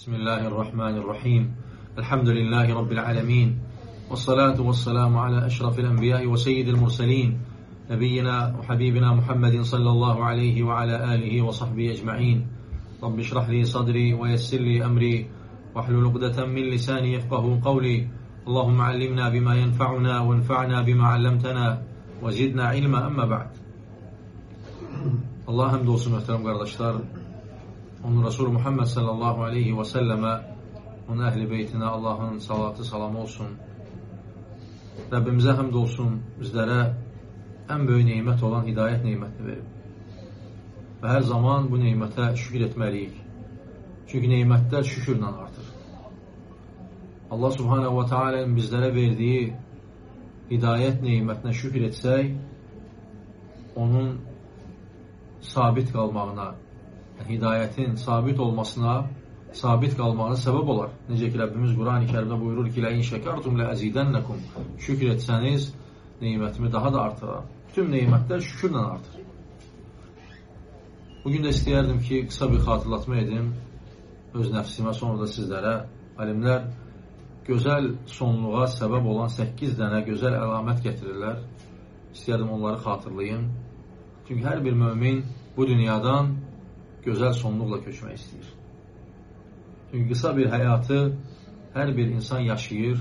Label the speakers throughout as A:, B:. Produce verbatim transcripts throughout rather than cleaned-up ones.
A: بسم الله الرحمن الرحيم الحمد لله رب العالمين والصلاة والسلام على أشرف الأنبياء وسيد المرسلين نبينا وحبيبنا محمد صلى الله عليه وعلى آله وصحبه أجمعين. رب اشرح لي صدري ويسر لي أمري واحلل عقدة من لساني يفقهوا قولي. اللهم علمنا بما ينفعنا وانفعنا بما علمتنا وزدنا علما. Amma ba'd. Allah hamd olsun muhterem kardeşler. Onun Resulü Muhammed sallallahu aleyhi ve selleme, onun ehli beytine Allah'ın salatı salamı olsun. Rabbimize hamd olsun, bizlere en büyük nimet olan hidayet nimetini verip ve her zaman bu nimete şükür etmeliyik. Çünkü nimetler şükürle artır. Allah subhanehu ve teala'nın bizlere verdiği hidayet nimetine şükür etsek, onun sabit kalmağına, hidayetin sabit olmasına, sabit kalmağına sebep olar. Necə ki Rabbimiz Kur'an-ı Kerim'de buyurur ki: "Le'in şekertum le'azidennekum." Şükür etseniz nimetimi daha da artırar. Tüm nimetler şükürle artır. Bugün de istəyərdim ki kısa bir hatırlatma edim öz nəfsimə, sonra da sizlere. Alimler güzel sonluğa sebep olan sekiz tane güzel əlamət getirirler. İstəyərdim onları hatırlayın. Çünkü her bir mümin bu dünyadan güzel sonluqla köçmək istəyir. Çünkü kısa bir hayatı her bir insan yaşayır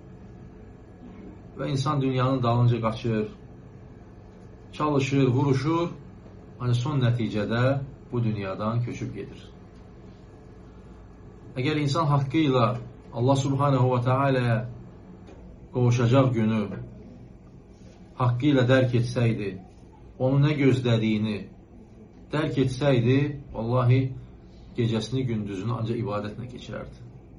A: ve insan dünyanın dalınca qaçır, çalışır, vuruşur, hani son nəticədə bu dünyadan köçüb gedir. Eğer insan hakkıyla Allah subhanehu ve teala'ya qovuşacaq günü hakkıyla dərk etsəydi, onu ne gözlediğini dərk etsəydi, vallahi gecesini gündüzünü ancaq ibadətlə keçirərdi.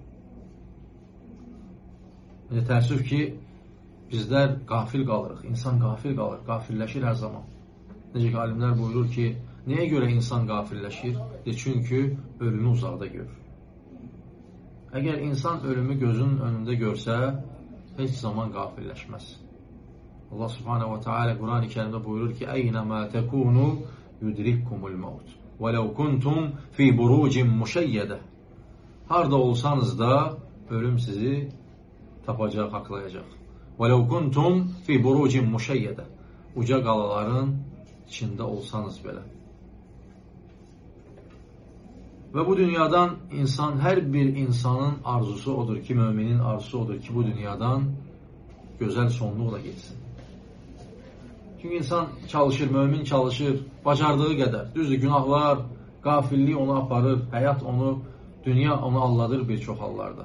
A: Yəni, təəssüf ki, bizlər qafil qalırıq, insan qafil qalır, qafilləşir hər zaman. Necə ki, alimlər buyurur ki, nəyə görə insan qafilləşir? E, çünki ölümü uzaqda görür. Əgər insan ölümü gözünün önündə görsə, heç zaman qafilləşməz. Allah subhanehu ve teala Kur'an-ı Kerim'de buyurur ki: "Eynema tekunu yudrikkumul maut. Velev kuntum fi burucin muşeyyede." Harda olsanız da ölüm sizi tapacak, haklayacak. Velev kuntum fi burucin muşeyyede. Uca qalaların içinde olsanız belə. Ve bu dünyadan insan, her bir insanın arzusu odur ki, müminin arzusu odur ki bu dünyadan güzel sonluqla geçsin. Çünkü insan çalışır, mümin çalışır, bacardığı kadar. Düzdür, günahlar, gafillik onu aparır, hayat onu, dünya onu alladır bir çox hallarda.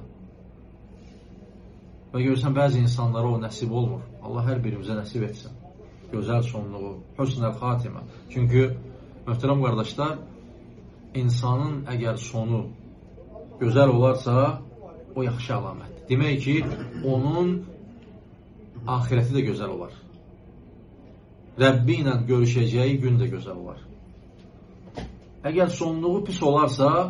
A: Ve görürsən, bəzi insanlara o nəsib olmur. Allah her birimize nəsib etsin. Güzel sonluğu, hüsnəl xatimə. Çünkü möhtərəm qardaşlar, insanın əgər sonu güzel olarsa, o yaxşı əlamətdir. Demək ki, onun ahireti de güzel olar. Rəbbi ilə görüşəcəyi gün də gözəl olar. Əgər sonluğu pis olarsa,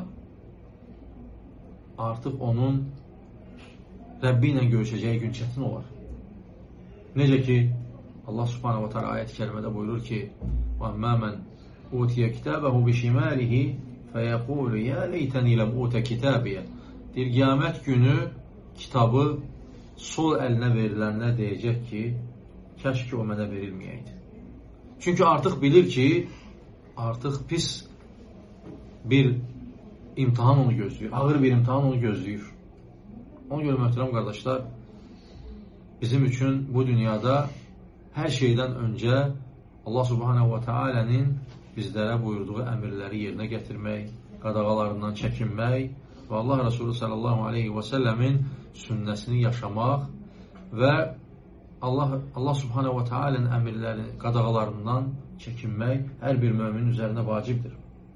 A: artıq onun Rəbbi ilə görüşəcəyi gün çətin olar. Necə ki, Allah subhanahu wa ta'ala ayət-i kərimədə buyurur ki: "وَأَمَّا مَنْ أُوتِيَ كِتَابَهُ بِشِمَالِهِ فَيَقُولُ يَا لَيْتَنِي لَمْ أُوتَ كِتَابِيَ." Deyir, qiyamət günü kitabı sol əlinə verilənlər deyəcək ki, kəşki o mənə verilməyəydi. Çünkü artık bilir ki, artık pis bir imtihan onu gözlüyor. Ağır bir imtihan onu gözlüyor. Ona göre möhtərəm kardeşler, bizim için bu dünyada her şeyden önce Allah subhanehu ve teala'nın bizlere buyurduğu emirleri yerine getirmek, qadağalarından çekinmek ve Allah Resulü sallallahu aleyhi ve sellemin sünnəsini yaşamak ve Allah, Allah subhanehu ve teala'nın emirlerini, qadağalarından çekinmek her bir müminin üzerine vacibdir.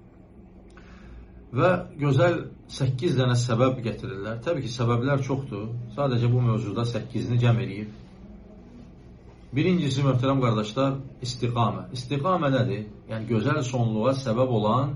A: Ve güzel sekiz tane sebep getirirler. Tabii ki sebepler çoktu. Sadece bu mevzuda sekizini cəm eləyib. Birincisi möhtərəm kardeşler, istiqamə. İstiqamə nədir? Yani güzel sonluğa sebep olan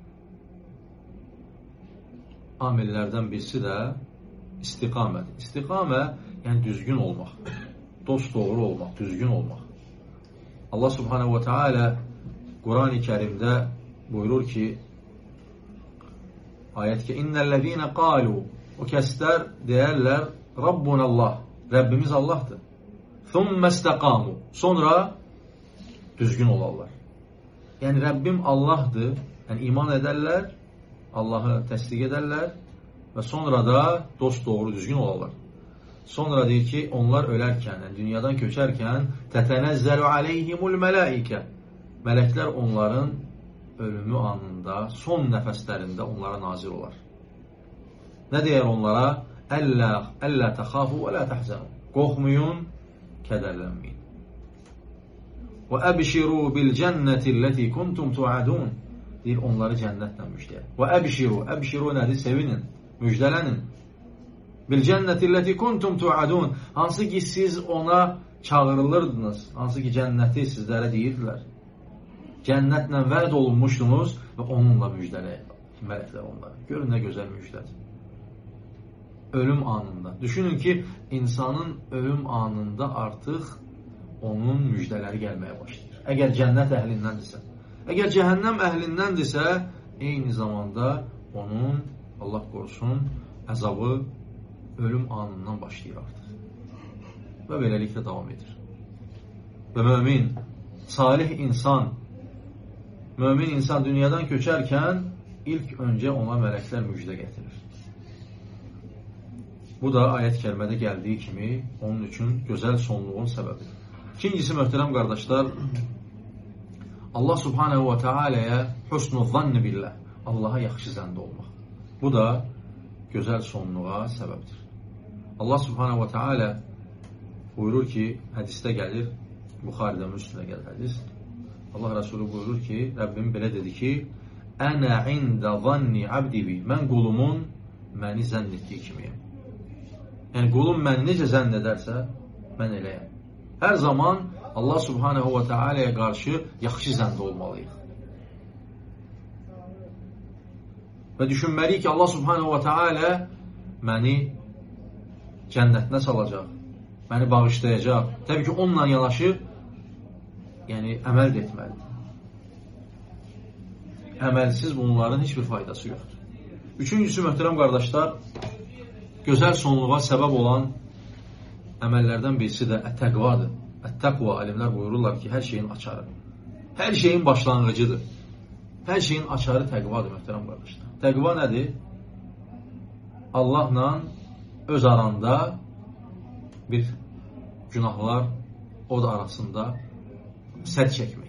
A: amillerden birisi de istiqamədir. İstiqamə, yani düzgün olmak. Dost doğru olmak, düzgün olmak. Allah subhanehu ve teala Kur'an-ı Kerim'de buyurur ki: Ayət ki, innellezine qalu, o kəslər deyərlər, Rabbunallah, Rəbbimiz Allahdır. Thumma istaqamu, sonra düzgün olarlar. Yəni Rəbbim Allahdır, yəni iman edərlər, Allahı təsdiq edərlər və sonra da dost doğru düzgün olarlar. Sonra deyir ki, onlar ölərkən, yəni dünyadan köçərkən, tətənəzzəlu aleyhimul mələikə, mələklər onların ölümü anında, son nəfəslərində onlara nazir olar. Nə deyər onlara? Əllə, əllə təxafu və lə təhzənu. Qorxmayın, kədərlənməyin. Və əbşiru bil cənnəti ləti kuntum tuadun. Deyir, onları cənnətlə müjdəyər. Və əbşiru, əbşiru nədir? Sevinin, müjdələnin. Bil cənnəti ləti kuntum tuadun. Hansı ki, siz ona çağırılırdınız, hansı ki, cənnəti sizlərə deyirdilər. Cənnətlə vəd olunmuşdunuz və onunla müjdələyir mələklər onlara. Görün, nə gözəl müjdədir. Ölüm anında. Düşünün ki, insanın ölüm anında artıq onun müjdələri gəlməyə başlayır. Əgər cənnət əhlindəndirsə. Əgər cəhənnəm əhlindəndirsə, eyni zamanda onun, Allah qorusun, əzabı ölüm anından başlayır artıq. Və beləliklə davam edir. Və mömin, salih insan, mömin insan dünyadan köçərkən ilk öncə ona mələklər müjdə gətirir. Bu da ayət kəlmədə gəldiyi kimi onun üçün gözəl sonluğun səbəbidir. İkincisi, möhtərəm qardaşlar, Allah subhanehu və teala'ya husnul zanni billah, Allaha yaxşı zəndə olmaq. Bu da gözəl sonluğa səbəbdir. Allah subhanehu və teala buyurur ki, hədisdə gəlir, Buxaridə, Müslimdə gəlir hədis. Allah Resulü buyurur ki, Rəbbim belə dedi ki, Ənə ində zanni abdibi, mən qulumun məni zənn etdiyi kimiyəm. Yəni, qulum məni necə zənn edərsə, mən eləyəm. Hər zaman Allah subhanehu və teala'ya qarşı yaxşı zəndə olmalıyıq. Və düşünməliyik ki, Allah subhanehu və teala məni cənnətinə salacaq, məni bağışlayacaq. Təbii ki, onunla yanaşı, yəni, əməl də etməlidir. Əməlsiz bunların heç bir faydası yoxdur. Üçüncüsü, möhtərəm qardaşlar, gözəl sonluğa səbəb olan əməllərdən birisi də ət-təqvadır. Ət-təqva, alimlər buyururlar ki, hər şeyin açarı. Hər şeyin başlanğıcıdır. Hər şeyin açarı təqvadır, möhtərəm qardaşlar. Təqva nədir? Allahla öz aranda bir günahlar o da arasında sədd çəkmək.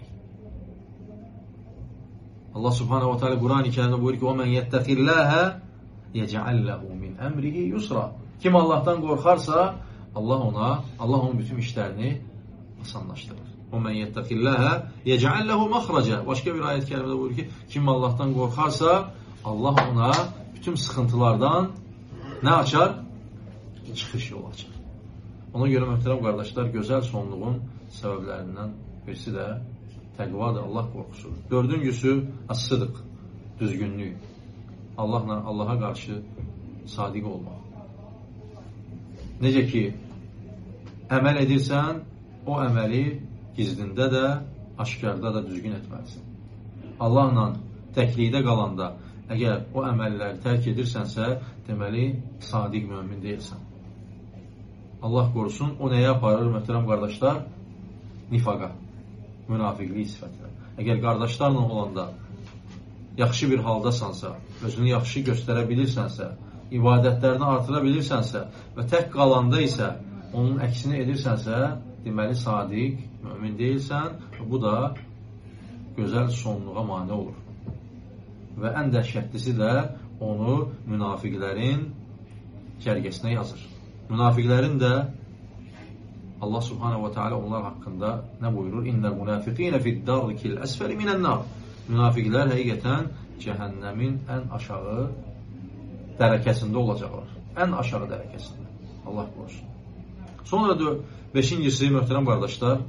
A: Allah subhanehu wa ta'ala Quran-ı Kərimdə buyurur ki, وَمَنْ يَتَّقِ اللّٰهَ يَجْعَلْ لَهُ مِنْ أَمْرِهِ يُسْرًا. Kim Allah'tan qorxarsa, Allah ona, Allah onun bütün işlərini asanlaşdırır. وَمَنْ يَتَّقِ اللّٰهَ يَجْعَلْ لَهُ مَخْرَجًا. Başqa bir ayət kərimdə buyurur ki, kim Allah'tan qorxarsa, Allah ona bütün sıxıntılardan nə açar? Çıxış yolu açar. Ona görə möhtərəm qardaşlar, gözəl sonluğun səbəblərindən birisi də təqvadır, Allah qorxusudur. Dördüncüsü, as-sıdıq, düzgünlük. Allahla, Allaha qarşı sadiq olmaq. Necə ki, əməl edirsən, o əməli gizlində də, aşkarda da düzgün etməlisin. Allahla təklikdə qalanda, əgər o əməlləri tərk edirsənsə, deməli, sadiq mömin deyilsən. Allah qorusun, o nəyə aparır, möhtərəm qardaşlar? Nifaqa, münafiqlik sifətinə. Əgər qardaşlarla olanda yaxşı bir haldasansa, özünü yaxşı göstərə bilirsənsə, ibadətlərini artıra bilirsənsə və tək qalanda isə onun əksini edirsənsə, deməli, sadiq, mömin deyilsən və bu da gözəl sonluğa mane olur. Və ən dəhşətlisi də onu münafiqlərin cərgəsinə yazır. Münafiqlərin də Allah subhanehu wa ta'ala onlar haqqında nə buyurur? İnnəl münafiqinə fid-darkil əsfəli minən-nar. Münafiqlər həqiqətən cəhənnəmin ən aşağı dərəkəsində olacaqlar. Ən aşağı dərəkəsində. Allah qorusun. Sonra da beşincisi, möhtərəm qardaşlar,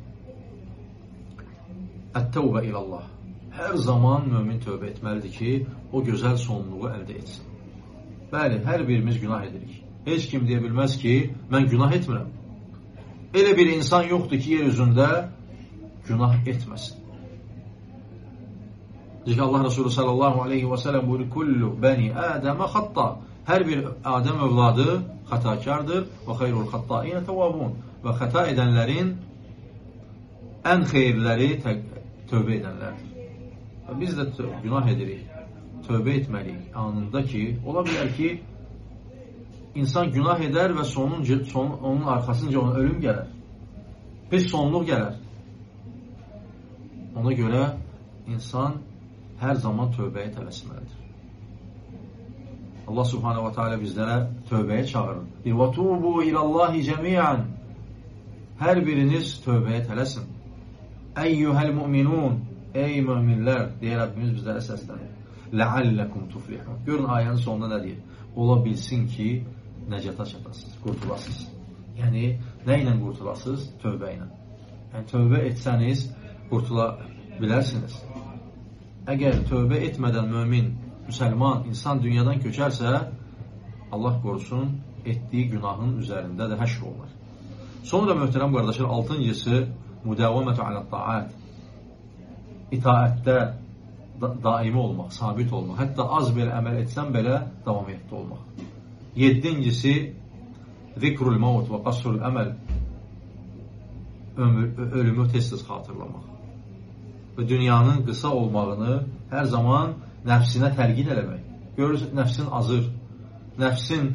A: ət-təvbə ilallah. Hər zaman mömin tövbə etməlidir ki, o gözəl sonluğu əldə etsin. Bəli, hər birimiz günah edirik. Heç kim deyə bilməz ki, mən günah etmirəm. Elə bir insan yoxdur ki, yer üzündə günah etməsin. Çünki Allah Resulü sallallahu aleyhi ve sellem buyurur, kullu bəni Ədəmə xatta. Hər bir Adəm övladı xatakardır və xeyrul xattainə təvabun. Və xəta edənlərin ən xeyirləri tövbə edənlərdir. Və biz də günah edirik, tövbə etməliyik anında ki, ola bilər ki, insan günah edər və sonun, son, onun arxasınca ona ölüm gələr. Pis sonluq gələr. Ona görə insan hər zaman tövbəyə tələsməlidir. Allah subhanahu wa ta'ala bizlərə tövbəyə çağırır. وَتُوبُوا إِلَى اللّٰهِ جَمِيعًا. Hər biriniz tövbəyə tələsin. Əyyuhəl müminun. Ey müminlər, deyə Rəbbimiz bizlərə səslənir. لَعَلَّكُمْ تُفْلِحُونَ. Görün ayənin sonunda nə deyir? Ola bilsin ki, nəcata çatasınız, qurtulasınız. Yəni, nə ilə qurtulasınız? Tövbə ilə. Yəni, tövbə etsəniz, qurtula bilərsiniz. Əgər tövbə etmədən mömin, müsəlman, insan dünyadan köçərsə, Allah qorusun, etdiyi günahın üzərində də həşr olunur. Sonra möhtərəm qardaşlar, altıncısı müdəvamətü alə taat. İtaətdə da daimi olmaq, sabit olmaq. Hətta az belə əməl etsən belə davamiyyətdə olmaq. Yeddincisi zikrul maut və qasrul əməl. Ölümü tez-tez xatırlamaq. Və dünyanın qısa olmağını hər zaman nəfsinə təlqin eləmək. Görürsün, nəfsin azır. Nəfsin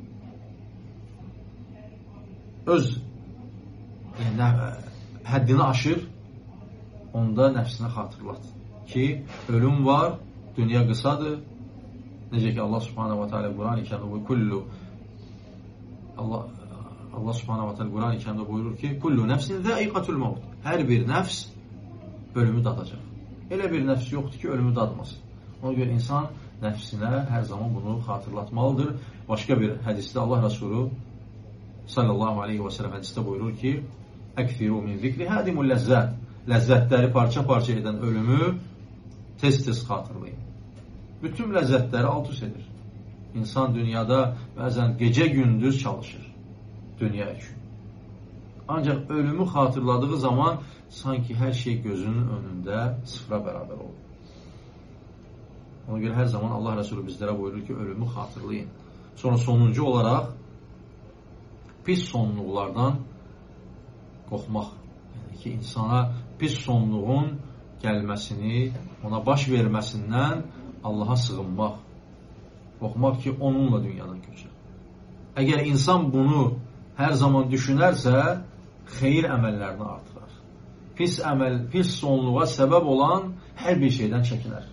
A: öz yəni, həddini aşır, onda nəfsinə xatırlat ki, ölüm var, dünya qısadır. Necə ki, Allah subhanahu wa ta'ala Quran-ı kərimdə kullu Allah, Allah subhanahu wa ta'ala Quran-ı kərimdə buyurur ki, kullu nəfsin zəiqatul maut. Hər bir nəfs ölümü dadacaq. Elə bir nəfs yoxdur ki, ölümü dadmasın. Ona görə insan nəfsinə hər zaman bunu xatırlatmalıdır. Başqa bir hədisdə Allah Resulü sallallahu aleyhi və sələm hədisdə buyurur ki, əkfiru min zikri hədimul ləzzət. Ləzzətləri parça-parça edən ölümü tez-tez xatırlayın. Bütün ləzzətləri alt-üst edir. İnsan dünyada bəzən gecə-gündüz çalışır. Dünya üçün. Ancaq ölümü xatırladığı zaman sanki hər şey gözünün önündə sıfıra bərabər olur. Ona görə hər zaman Allah Resulü bizlərə buyurur ki, ölümü xatırlayın. Sonra sonuncu olaraq pis sonluqlardan qorxmaq. Yəni ki, insana pis sonluğun gəlməsini, ona baş verməsindən Allaha sığınmaq. Qorxmaq ki, onunla dünyadan köçər. Əgər insan bunu hər zaman düşünərsə, xeyir əməllərini artırar. Pis əməl, pis sonluğa səbəb olan hər bir şeydən çəkinər.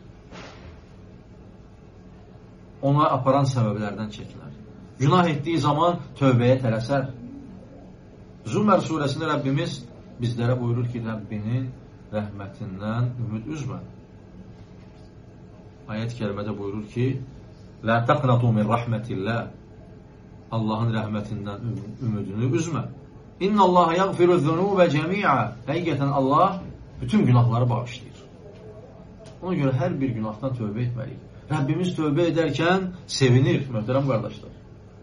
A: Ona aparan səbəblərdən çəkinər. Günah etdiyi zaman tövbəyə tələsər. Zümər surəsində Rəbbimiz bizlərə buyurur ki, Rəbbinin rəhmətindən ümid üzmə. Ayət-i kərimədə buyurur ki, Lə təqnatu min rəhmətillah. Allahın rəhmətindən ümidini üzmə. İnna Allah yaghfiru zunubə cəmi'a. Həqiqətən Allah bütün günahları bağışlayır. Ona görə hər bir günahdan tövbə etməliyik. Rəbbimiz tövbə edərkən sevinir, möhtərəm qardaşlar.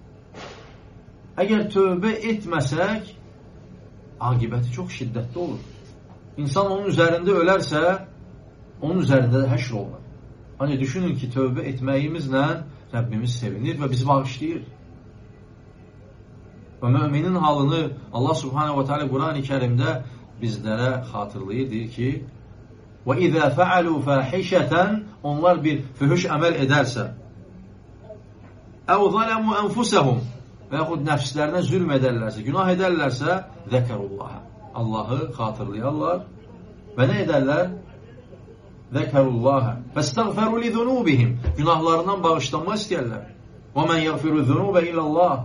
A: Əgər tövbə etməsək, aqibəti çox şiddətli olur. İnsan onun üzərində ölərsə, onun üzərində də həşr olunur. Hani düşünün ki, tövbə etməyimizlə Rəbbimiz sevinir və bizi bağışlayır. Və müminin halını Allah subhanahu wa ta'ala Quran-ı Kərimdə bizlərə xatırlayır, deyir ki, وَإِذَا فَعَلُوا فَاحِشَةً onlar bir fühüş əməl edərsə, اَوْ ظَلَمُوا أَنْفُسَهُمْ və yaxud nəfslərinə zülm edərlərsə, günah edərlərsə, ذَكَرُوا Allahı xatırlayarlar və nə edərlər? Zəkarullaha fəstəğfəru li zunubihim. Günahlarından bağışlanma istəyərlər. Və mən yəğfiru zunubə illallah.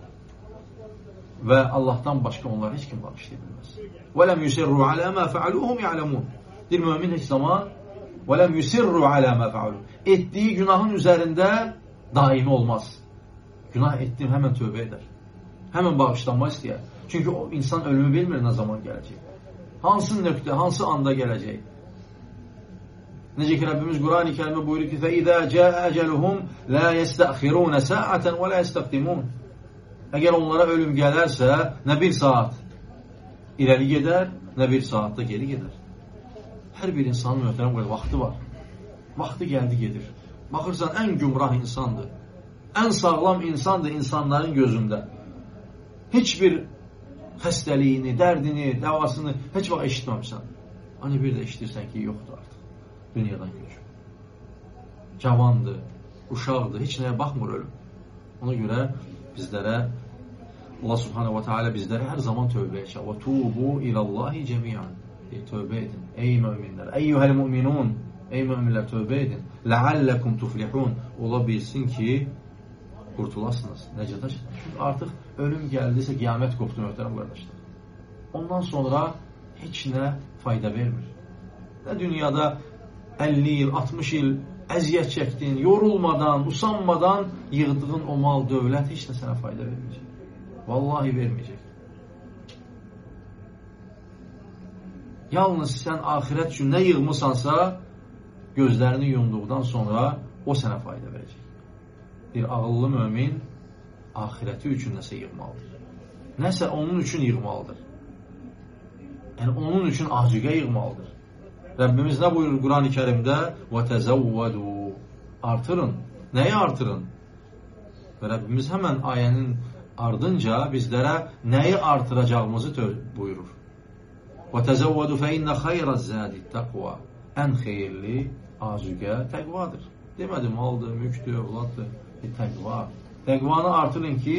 A: Və Allahdan başqa onları heç kim bağışlaya bilməz. Və ləm yusirru alə mə fəaluhum ya'lemun. Bir mömin heç zaman və ləm yusirru alə mə fəaluhum. Etdiyi günahın üzərində daimi olmaz. Günah etdim, həmən tövbə edər. Həmən bağışlanma istəyər. Çünki o insan ölümü bilmir nə zaman gələcək. Hansı nöqtə, hansı anda gələcək. Necə ki, Rəbbimiz Quran-ı Kərimdə buyurur ki, فَإِذَا جَاءَ أَجَلُهُمْ لَا يَسْتَأْخِرُونَ سَاعَةً وَلَا يَسْتَقْدِمُونَ. Əgər onlara ölüm gələrsə, nə bir saat irəli gedər, nə bir saatda geri gedər. Hər bir insanın möhtərəm qədər vaxtı var. Vaxtı gəldi gedir. Baxırsan, ən gümrah insandır. Ən sağlam insandır insanların gözündə. Heç bir xəstəliyini, dərdini, dəvasını heç vaxt eşitməmişsən. Hani bir də eşitirsən ki, yoxdur artıq. Dünyadan köçür. Cavandır, uşaqdır, heç nəyə baxmır ölüm. Ona görə bizlərə Allah subhanahu wa ta'ala bizlərə hər zaman tövbəyə çağır. Və tubu ilallahi cemiyan. Tövbə edin. Ey müminlər, eyyuhəl müminun. Ey müminlər, tövbə edin. Ləalləkum tuflihun. Ola bilsin ki, qurtulasınız. Nəcədə çıxın. Artıq ölüm gəldisə, qiyamət qopdu möhtərəm qardaşlar. Ondan sonra heç nə fayda vermir. Nə dünyada əlli il, altmış il əziyyət çəkdin, yorulmadan, usanmadan yığdığın o mal, dövlət heç də sənə fayda verməyəcək. Vallahi verməyəcək. Yalnız sən axirət üçün nə yığmısansa, gözlərini yumduqdan sonra o sənə fayda verəcək. Bir ağıllı mömin axirəti üçün nəsə yığmalıdır. Nəsə onun üçün yığmalıdır. Yəni onun üçün azüqə yığmalıdır. Rəbbimiz nə buyurur Quran-ı Kərimdə? وَتَزَوَّدُوا Artırın. Nəyi artırın? Və Rəbbimiz həmən ayənin ardınca bizlərə nəyi artıracağımızı buyurur. وَتَزَوَّدُوا فَإِنَّ خَيْرَ الزَّادِ التَّقْوَى Ən xeyirli azüqə təqvadır. Demədi maldır, mülkdür, evladdır. E, təqva. Təqvanı artırın ki,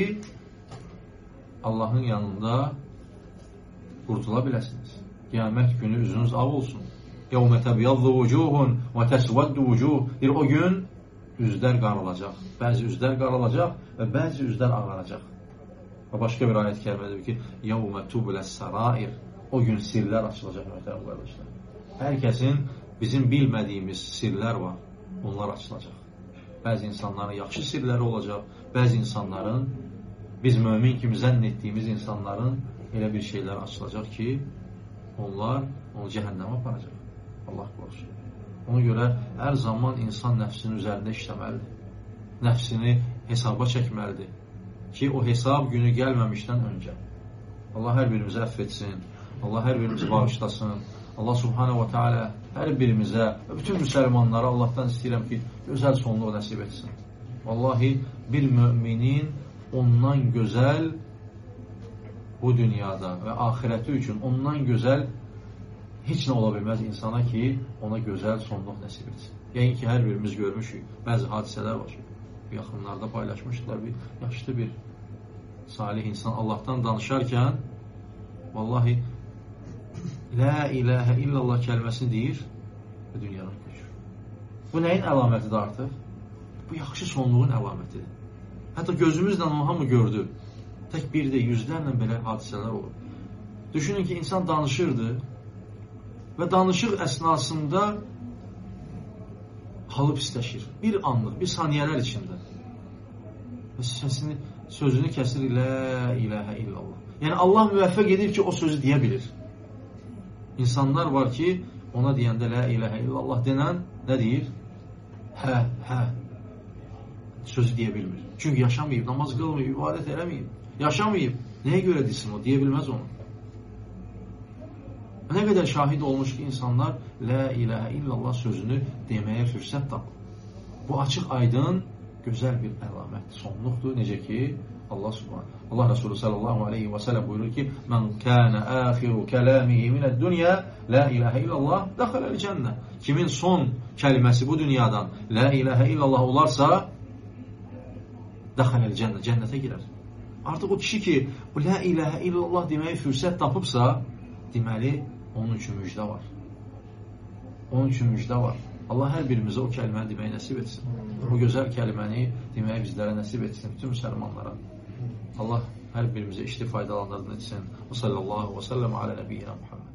A: Allahın yanında qurtula biləsiniz. Qiyamət günü üzünüz ağ olsun. يَوْمَ تَبْيَضُّ وُجُوهٌ وَتَسْوَدُّ وُجُوهٌ Bir o gün üzlər qaralacaq. Bəzi üzlər qaralacaq və bəzi üzlər ağaracaq. Və başqa bir ayət kəlmədir ki, يَوْمَ تُبْلَ السَّرَائِرِ O gün sirlər açılacaq möhtərəm qardaşlar. Hər kəsin bizim bilmədiyimiz sirlər var. Onlar açılacaq. Bəzi insanların yaxşı sirləri olacaq. Bəzi insanların, biz mömin kimi zənn etdiyimiz insanların elə bir şeylər açılacaq ki, onlar onu cəhənnəmə aparacaq. Allah qorusun. Ona görə hər zaman insan nəfsinin üzərində işləməlidir. Nəfsini hesaba çəkməlidir. Ki, o hesab günü gəlməmişdən öncə. Allah hər birimizi əff etsin. Allah hər birimizi bağışlasın. Allah subhanahu wa ta'ala hər birimizə və bütün müsəlmanlara Allahdan istəyirəm ki, gözəl sonluq nəsib etsin. Vallahi bir müminin ondan gözəl bu dünyada və axirəti üçün ondan gözəl heç nə ola bilməz insana ki, ona gözəl sonluq nəsib etsin. Yəni ki, hər birimiz görmüşük, bəzi hadisələr var. Yaxınlarda paylaşmışdılar bir yaşlı bir salih insan Allahdan danışarkən vallahi La ilahə illallah kəlməsini deyir və dünyadan köçür. Bu nəyin əlamətidir artıq? Bu yaxşı sonluğun əlamətidir. Hətta gözümüzlə onu hamı gördü. Tək bir də yüzlərlə belə hadisələr olur. Düşünün ki, insan danışırdı və danışıq əsnasında halı pisləşir. Bir anlıq, bir saniyələr içində. Və səsini, sözünü kəsir La ilahə illallah. Yəni Allah müvəffəq edir ki, o sözü deyə bilir. İnsanlar var ki, ona deyəndə La ilahə illallah denən nə deyir? Hə, hə. Sözü deyə bilmir. Çünki yaşamayıb, namaz qılmayıb, ibadət eləməyib. Yaşamayıb. Nəyə görə desin o? Deyə bilməz onu. Nə qədər şahid olmuş ki, insanlar La ilahə illallah sözünü deməyə fürsət tapır. Bu açıq aydın, gözəl bir əlamət, sonluqdur. Necə ki, Allah subhanahu Allah Resulü sallallahu aleyhi və sələm buyurur ki, Mən kənə əxiru kələmihi minəd dünya, La ilahə illallah, dəxələl cənnə. Kimin son kəlməsi bu dünyadan La ilahə illallah olarsa, dəxələl cənnə, cənnətə girər. Artıq o kişi ki, bu La ilahə illallah deməyi fürsət tapıbsa, deməli, onun üçün müjdə var. Onun üçün müjdə var. Allah hər birimizə o kəlməni deməyi nəsib etsin. O gözəl kəlməni deməyi bizlərə nəsib etsin, bütün müsəlmanlara. Allah hər birimizə işli faydalandırın etsin. Və sallallahu və səlləm alə nəbiyyina Muhammed.